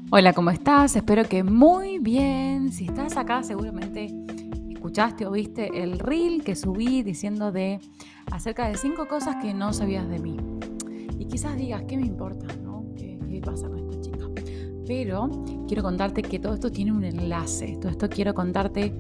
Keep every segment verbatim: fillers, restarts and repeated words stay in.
Hola, ¿cómo estás? Espero que muy bien. Si estás acá, seguramente escuchaste o viste el reel que subí diciendo de acerca de cinco cosas que no sabías de mí. Y quizás digas, ¿qué me importa? ¿No? ¿Qué, qué pasa con esta chica? Pero quiero contarte que todo esto tiene un enlace. Todo esto quiero contarte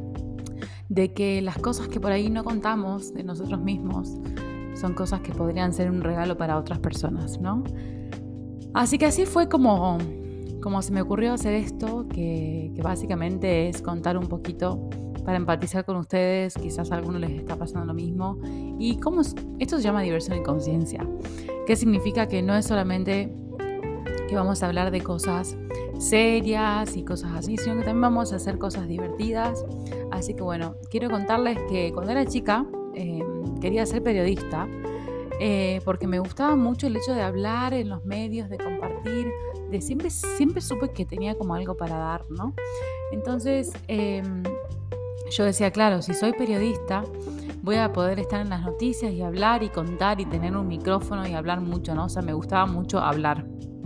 de que las cosas que por ahí no contamos de nosotros mismos son cosas que podrían ser un regalo para otras personas, ¿no? Así que así fue como, como se me ocurrió hacer esto, que, que básicamente es contar un poquito para empatizar con ustedes, quizás a algunos les está pasando lo mismo. Y cómo es- esto se llama diversión en conciencia, que significa que no es solamente que vamos a hablar de cosas serias y cosas así, sino que también vamos a hacer cosas divertidas. Así que bueno, quiero contarles que cuando era chica eh, quería ser periodista eh, porque me gustaba mucho el hecho de hablar en los medios, de compartir, de siempre, siempre supe que tenía como algo para dar, ¿no? Entonces eh, yo decía, claro, si soy periodista, voy a poder estar en las noticias y hablar y contar y tener un micrófono y hablar mucho, ¿no? O sea, me gustaba mucho hablar.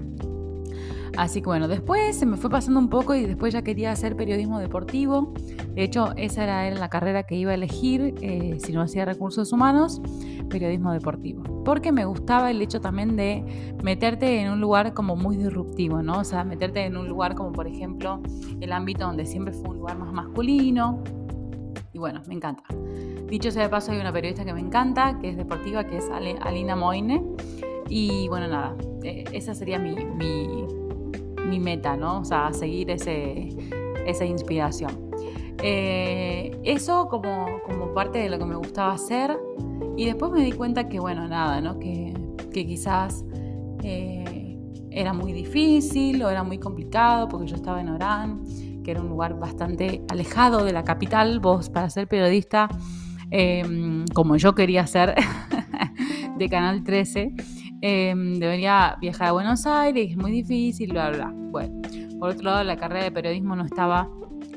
Así que bueno, después se me fue pasando un poco y después ya quería hacer periodismo deportivo. De hecho, esa era, era la carrera que iba a elegir eh, si no hacía recursos humanos, periodismo deportivo. Porque me gustaba el hecho también de meterte en un lugar como muy disruptivo, ¿no? O sea, meterte en un lugar como por ejemplo el ámbito donde siempre fue un lugar más masculino. Y bueno, me encanta. Dicho sea de paso, hay una periodista que me encanta, que es deportiva, que es Alina Moine. Y bueno, nada, eh, esa sería mi, mi mi meta, ¿no? O sea, seguir ese, esa inspiración. Eh, eso como, como parte de lo que me gustaba hacer. Y después me di cuenta que, bueno, nada, ¿no? Que, que quizás eh, era muy difícil o era muy complicado porque yo estaba en Orán, que era un lugar bastante alejado de la capital. Vos, para ser periodista, eh, como yo quería ser, de Canal trece, eh, debería viajar a Buenos Aires, es muy difícil, bla, bla, bla. Bueno, por otro lado, la carrera de periodismo no estaba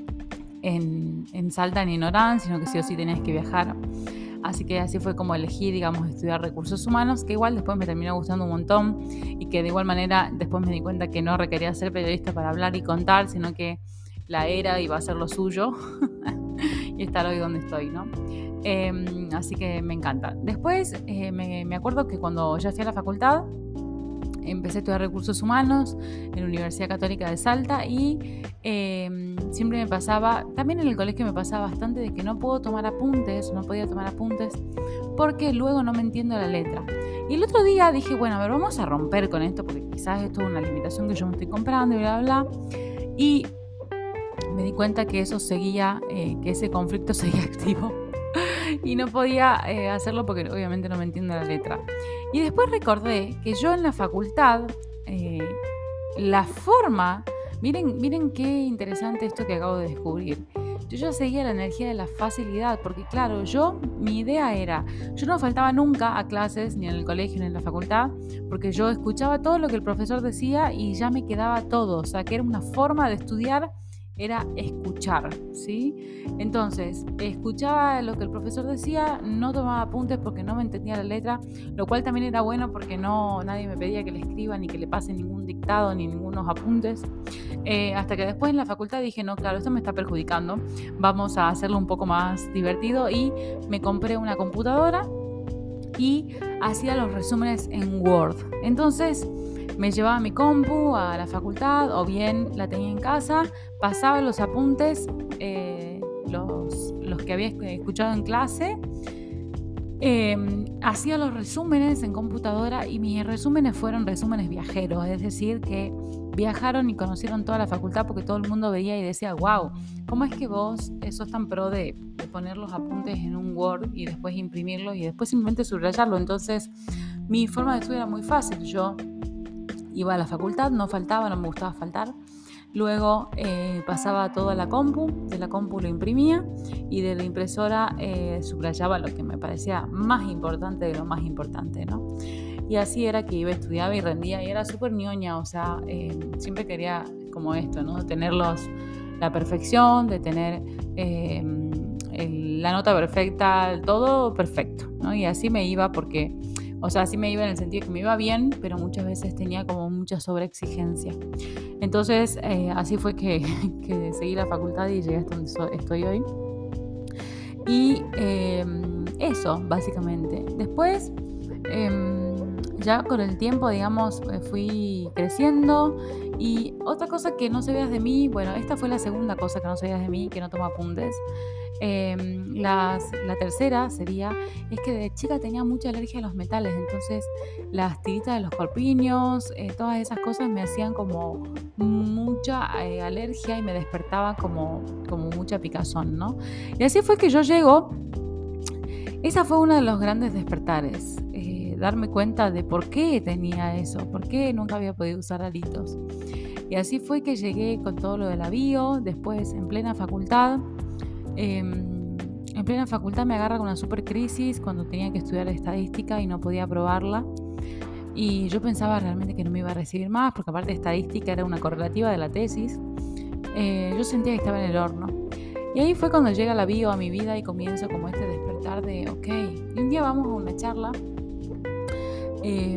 en, en Salta ni en Orán, sino que sí o sí tenías que viajar. Así que así fue como elegí, digamos, estudiar recursos humanos, que igual después me terminó gustando un montón y que de igual manera después me di cuenta que no requería ser periodista para hablar y contar, sino que la era iba a ser lo suyo y estar hoy donde estoy, ¿no? Eh, así que me encanta. Después eh, me, me acuerdo que cuando ya fui a la facultad, empecé a estudiar recursos humanos en la Universidad Católica de Salta y eh, siempre me pasaba, también en el colegio me pasaba bastante de que no puedo tomar apuntes, no podía tomar apuntes porque luego no me entiendo la letra. Y el otro día dije, bueno, a ver, vamos a romper con esto porque quizás esto es una limitación que yo me estoy comprando y bla, bla, bla. Y me di cuenta que eso seguía, eh, que ese conflicto seguía activo y no podía eh, hacerlo porque obviamente no me entiendo la letra. Y después recordé que yo en la facultad, eh, la forma, miren, miren qué interesante esto que acabo de descubrir. Yo ya seguía la energía de la facilidad, porque claro, yo, mi idea era, yo no faltaba nunca a clases, ni en el colegio, ni en la facultad, porque yo escuchaba todo lo que el profesor decía y ya me quedaba todo, o sea, que era una forma de estudiar, era escuchar, ¿sí? Entonces, escuchaba lo que el profesor decía, no tomaba apuntes porque no me entendía la letra, lo cual también era bueno porque no, nadie me pedía que le escriba ni que le pase ningún dictado ni ningunos apuntes. Eh, hasta que después en la facultad dije, no, claro, esto me está perjudicando, vamos a hacerlo un poco más divertido y me compré una computadora y hacía los resúmenes en Word. Entonces me llevaba mi compu a la facultad o bien la tenía en casa, pasaba los apuntes, eh, los, los que había escuchado en clase, eh, hacía los resúmenes en computadora y mis resúmenes fueron resúmenes viajeros, es decir, que viajaron y conocieron toda la facultad porque todo el mundo veía y decía, wow, ¿cómo es que vos sos tan pro de, de poner los apuntes en un Word y después imprimirlo y después simplemente subrayarlo? Entonces mi forma de estudiar era muy fácil, yo iba a la facultad, no faltaba, no me gustaba faltar. Luego eh, pasaba todo a la compu, de la compu lo imprimía y de la impresora eh, subrayaba lo que me parecía más importante de lo más importante, ¿no? Y así era que iba, estudiaba y rendía y era súper ñoña, o sea, eh, siempre quería como esto, ¿no? Tener los, la perfección, de tener eh, el, la nota perfecta, todo perfecto, ¿no? Y así me iba porque O sea, sí me iba en el sentido que me iba bien, pero muchas veces tenía como mucha sobreexigencia. Entonces, eh, así fue que, que seguí la facultad y llegué hasta donde so- estoy hoy. Y eh, eso, básicamente. Después, eh, ya con el tiempo, digamos, eh, fui creciendo. Y otra cosa que no sabías de mí, bueno, esta fue la segunda cosa que no sabías de mí, que no tomo apuntes. Eh, las, la tercera sería, es que de chica tenía mucha alergia a los metales, entonces las tiritas de los corpiños, eh, todas esas cosas me hacían como mucha eh, alergia y me despertaba como, como mucha picazón, ¿no? Y así fue que yo llego, esa fue uno de los grandes despertares, eh, darme cuenta de por qué tenía eso, por qué nunca había podido usar aritos. Y así fue que llegué con todo lo de la bio, después en plena facultad. Eh, en plena facultad me agarra con una super crisis cuando tenía que estudiar estadística y no podía aprobarla. Y yo pensaba realmente que no me iba a recibir más, porque aparte de estadística era una correlativa de la tesis. Eh, yo sentía que estaba en el horno. Y ahí fue cuando llega la bio a mi vida y comienzo como este despertar de, ok, y un día vamos a una charla eh,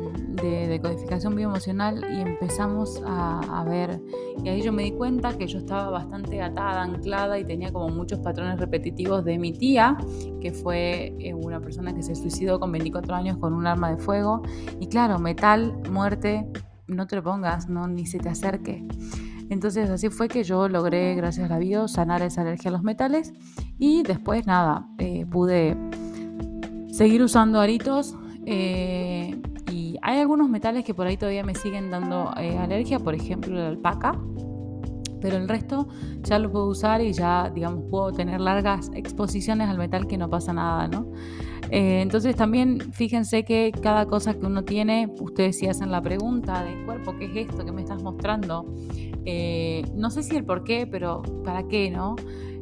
de, de codificación bioemocional y empezamos a, a ver, y ahí yo me di cuenta que yo estaba bastante atada, anclada y tenía como muchos patrones repetitivos de mi tía, que fue eh, una persona que se suicidó con veinticuatro años con un arma de fuego. Y claro, metal, muerte, no te lo pongas, no, ni se te acerque. Entonces así fue que yo logré, gracias a la bio, sanar esa alergia a los metales. Y después nada, eh, pude seguir usando aritos. Eh, y hay algunos metales que por ahí todavía me siguen dando eh, alergia, por ejemplo la alpaca, pero el resto ya lo puedo usar y ya, digamos, puedo tener largas exposiciones al metal que no pasa nada, ¿no? Eh, entonces también fíjense que cada cosa que uno tiene, ustedes si hacen la pregunta del cuerpo, ¿qué es esto que me estás mostrando? Eh, no sé si el por qué, pero ¿para qué, no?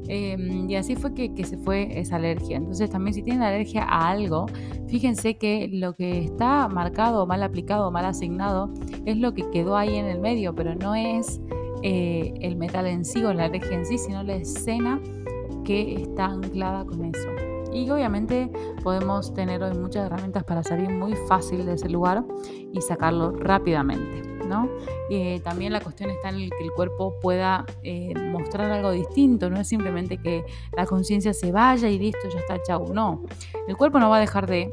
Eh, y así fue que, que se fue esa alergia. Entonces también si tienen alergia a algo, fíjense que lo que está marcado, mal aplicado, mal asignado, es lo que quedó ahí en el medio, pero no es eh, el metal en sí o la alergia en sí, sino la escena que está anclada con eso. Y obviamente podemos tener hoy muchas herramientas para salir muy fácil de ese lugar y sacarlo rápidamente, ¿no? Eh, también la cuestión está en el que el cuerpo pueda eh, mostrar algo distinto, no es simplemente que la conciencia se vaya y listo, ya está, chau, no. El cuerpo no va a dejar de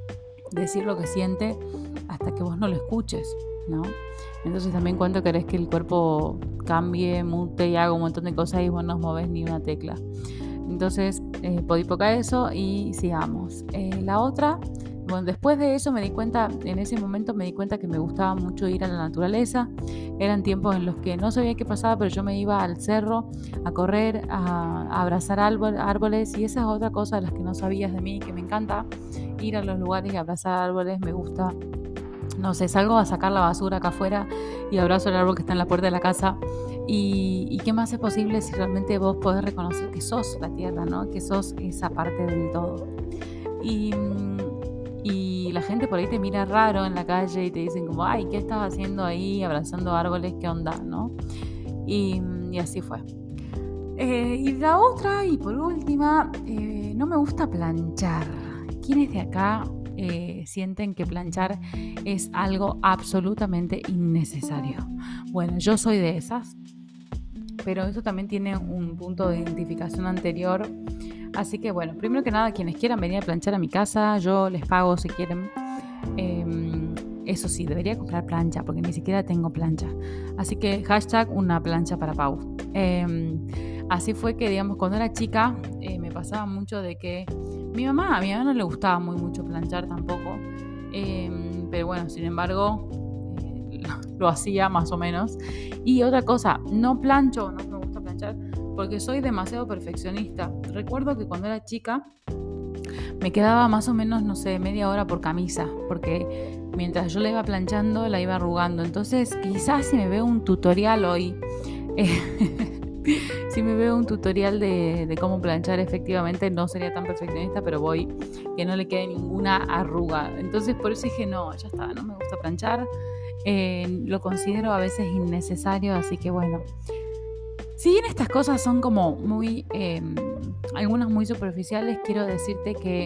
decir lo que siente hasta que vos no lo escuches, ¿no? Entonces también cuánto querés que el cuerpo cambie, mute y haga un montón de cosas y vos no movés ni una tecla. Entonces, eh, podipoca eso y sigamos. Eh, la otra, bueno, después de eso me di cuenta, en ese momento me di cuenta que me gustaba mucho ir a la naturaleza. Eran tiempos en los que no sabía qué pasaba, pero yo me iba al cerro a correr, a, a abrazar árbol, árboles, y esa es otra cosa de las que no sabías de mí, que me encanta ir a los lugares y abrazar árboles, me gusta. No sé, salgo a sacar la basura acá afuera y abrazo el árbol que está en la puerta de la casa. Y, y qué más es posible si realmente vos podés reconocer que sos la tierra, ¿no? Que sos esa parte del todo. Y, y la gente por ahí te mira raro en la calle y te dicen como, ay, ¿qué estás haciendo ahí abrazando árboles? ¿Qué onda? ¿No? Y, y así fue. Eh, y la otra, y por última, eh, no me gusta planchar. ¿Quiénes de acá eh, sienten que planchar es algo absolutamente innecesario? Bueno, yo soy de esas, pero eso también tiene un punto de identificación anterior. Así que bueno, primero que nada, quienes quieran venir a planchar a mi casa, yo les pago si quieren. Eh, eso sí, debería comprar plancha, porque ni siquiera tengo plancha. Así que hashtag una plancha para Pau. Eh, así fue que, digamos, cuando era chica, eh, me pasaba mucho de que mi mamá, a mi mamá no le gustaba muy mucho planchar tampoco. Eh, pero bueno, sin embargo, eh, lo, lo hacía más o menos. Y otra cosa, no plancho, no me gusta planchar, porque soy demasiado perfeccionista. Recuerdo que cuando era chica me quedaba más o menos, no sé, media hora por camisa, porque mientras yo la iba planchando, la iba arrugando. Entonces, quizás si me veo un tutorial hoy, eh, si me veo un tutorial de, de cómo planchar efectivamente, no sería tan perfeccionista, pero voy que no le quede ninguna arruga. Entonces, por eso dije, no, ya está, no me gusta planchar. Eh, lo considero a veces innecesario, así que bueno. Si bien estas cosas son como muy, eh, algunas muy superficiales, quiero decirte que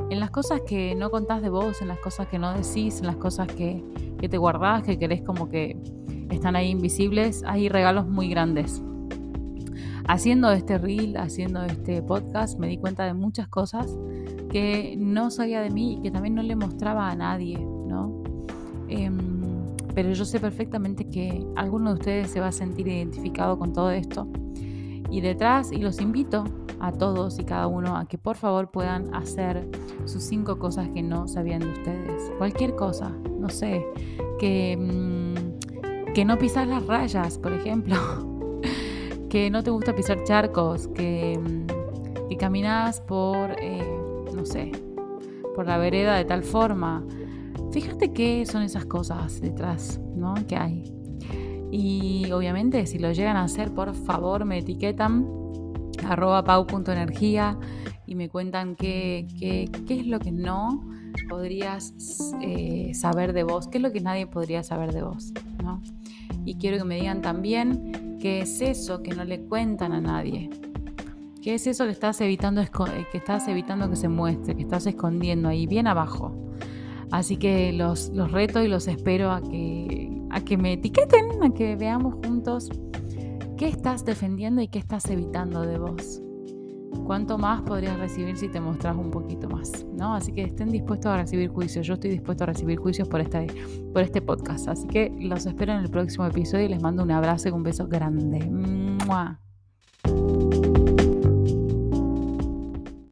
en las cosas que no contás de vos, en las cosas que no decís, en las cosas que, que te guardás, que querés como que están ahí invisibles, hay regalos muy grandes. Haciendo este reel, haciendo este podcast, me di cuenta de muchas cosas que no sabía de mí y que también no le mostraba a nadie, ¿no? Eh, pero yo sé perfectamente que alguno de ustedes se va a sentir identificado con todo esto. Y detrás, y los invito a todos y cada uno a que por favor puedan hacer sus cinco cosas que no sabían de ustedes. Cualquier cosa, no sé, que, mmm, que no pisas las rayas, por ejemplo. Que no te gusta pisar charcos, que, que caminas por, eh, no sé, por la vereda de tal forma. Fíjate qué son esas cosas detrás, ¿no? Que hay. Y obviamente si lo llegan a hacer, por favor me etiquetan arroba pau.energía y me cuentan qué, qué, qué es lo que no podrías eh, saber de vos, qué es lo que nadie podría saber de vos, ¿no? Y quiero que me digan también qué es eso que no le cuentan a nadie. ¿Qué es eso que estás evitando, que estás evitando que se muestre, que estás escondiendo ahí bien abajo? Así que los, los reto y los espero a que, a que me etiqueten, a que veamos juntos qué estás defendiendo y qué estás evitando de vos. ¿Cuánto más podrías recibir si te mostrás un poquito más, ¿no? Así que estén dispuestos a recibir juicios. Yo estoy dispuesto a recibir juicios por este, por este podcast. Así que los espero en el próximo episodio y les mando un abrazo y un beso grande. ¡Mua!